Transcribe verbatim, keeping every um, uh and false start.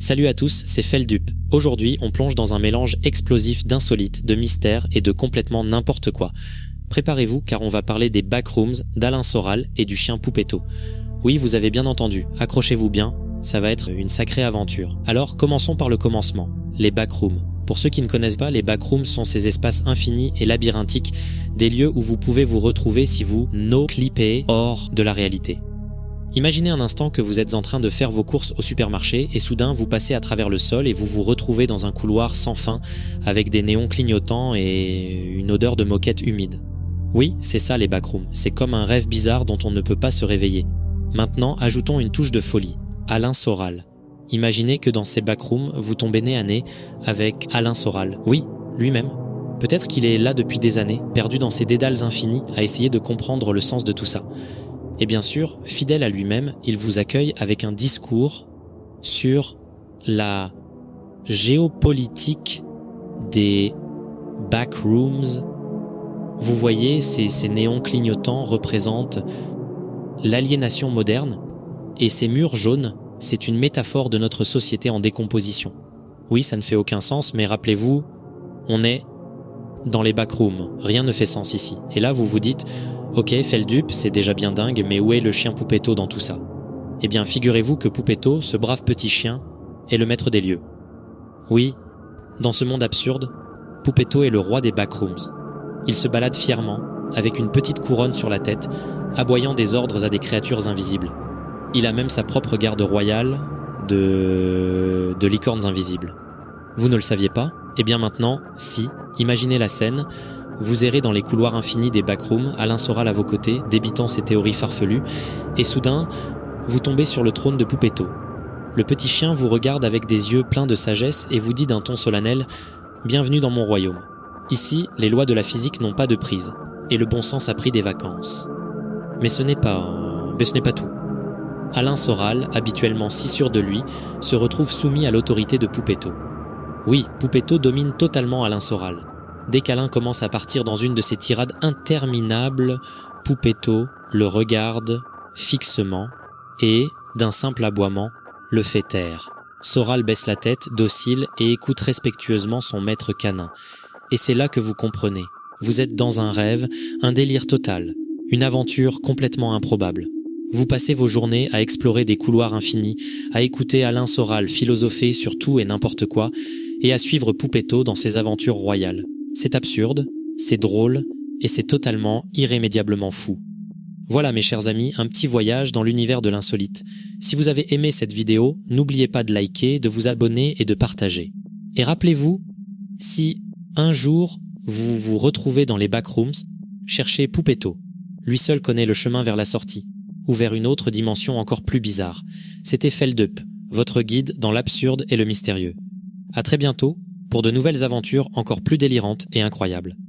Salut à tous, c'est Feldup. Aujourd'hui, on plonge dans un mélange explosif d'insolites, de mystères et de complètement n'importe quoi. Préparez-vous car on va parler des backrooms, d'Alain Soral et du chien Poupetto. Oui, vous avez bien entendu, accrochez-vous bien, ça va être une sacrée aventure. Alors, commençons par le commencement, les backrooms. Pour ceux qui ne connaissent pas, les backrooms sont ces espaces infinis et labyrinthiques, des lieux où vous pouvez vous retrouver si vous no-clippez hors de la réalité. Imaginez un instant que vous êtes en train de faire vos courses au supermarché et soudain vous passez à travers le sol et vous vous retrouvez dans un couloir sans fin avec des néons clignotants et une odeur de moquette humide. Oui, c'est ça les backrooms, c'est comme un rêve bizarre dont on ne peut pas se réveiller. Maintenant, ajoutons une touche de folie, Alain Soral. Imaginez que dans ces backrooms, vous tombez nez à nez avec Alain Soral. Oui, lui-même. Peut-être qu'il est là depuis des années, perdu dans ces dédales infinis à essayer de comprendre le sens de tout ça. Et bien sûr, fidèle à lui-même, il vous accueille avec un discours sur la géopolitique des backrooms. Vous voyez, ces, ces néons clignotants représentent l'aliénation moderne, et ces murs jaunes, c'est une métaphore de notre société en décomposition. Oui, ça ne fait aucun sens, mais rappelez-vous, on est dans les backrooms, rien ne fait sens ici. Et là, vous vous dites... Ok, Feldup, c'est déjà bien dingue, mais où est le chien Poupetto dans tout ça? Eh bien, figurez-vous que Poupetto, ce brave petit chien, est le maître des lieux. Oui, dans ce monde absurde, Poupetto est le roi des backrooms. Il se balade fièrement, avec une petite couronne sur la tête, aboyant des ordres à des créatures invisibles. Il a même sa propre garde royale de... de licornes invisibles. Vous ne le saviez pas? Eh bien maintenant, si, imaginez la scène... Vous errez dans les couloirs infinis des backrooms, Alain Soral à vos côtés, débitant ses théories farfelues, et soudain, vous tombez sur le trône de Poupetto. Le petit chien vous regarde avec des yeux pleins de sagesse et vous dit d'un ton solennel « Bienvenue dans mon royaume. Ici, les lois de la physique n'ont pas de prise, et le bon sens a pris des vacances. » Mais ce n'est pas... mais ce n'est pas tout. Alain Soral, habituellement si sûr de lui, se retrouve soumis à l'autorité de Poupetto. Oui, Poupetto domine totalement Alain Soral. Dès qu'Alain commence à partir dans une de ces tirades interminables, Poupetto le regarde fixement et, d'un simple aboiement, le fait taire. Soral baisse la tête, docile, et écoute respectueusement son maître canin. Et c'est là que vous comprenez. Vous êtes dans un rêve, un délire total, une aventure complètement improbable. Vous passez vos journées à explorer des couloirs infinis, à écouter Alain Soral philosopher sur tout et n'importe quoi, et à suivre Poupetto dans ses aventures royales. C'est absurde, c'est drôle, et c'est totalement, irrémédiablement fou. Voilà mes chers amis, un petit voyage dans l'univers de l'insolite. Si vous avez aimé cette vidéo, n'oubliez pas de liker, de vous abonner et de partager. Et rappelez-vous, si un jour vous vous retrouvez dans les backrooms, cherchez Poupetto. Lui seul connaît le chemin vers la sortie, ou vers une autre dimension encore plus bizarre. C'était Feldup, votre guide dans l'absurde et le mystérieux. À très bientôt, pour de nouvelles aventures encore plus délirantes et incroyables.